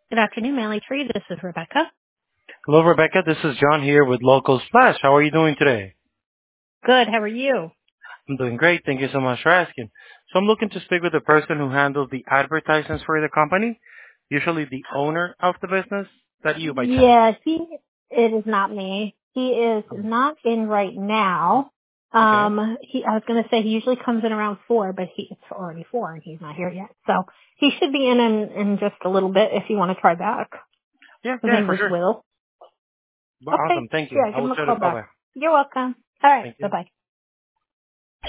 Good afternoon, Manly Tree. This is Rebecca. Hello, Rebecca. This is John here with Local Splash. How are you doing today? Good. How are you? I'm doing great. Thank you so much for asking. So I'm looking to speak with the person who handles the advertisements for the company, usually the owner of the business. Is that you by chance? Yeah, it is not me. He is Oh, not in right now. okay. I was going to say he usually comes in around 4, but it's already 4 and he's not here yet. So he should be in just a little bit if you want to try back. Yeah, His yeah, name for is sure. Will. Well, Okay. awesome. Thank you. Yeah, I give him will a try to call call back. back. You're welcome. All right. Thank you. Bye-bye.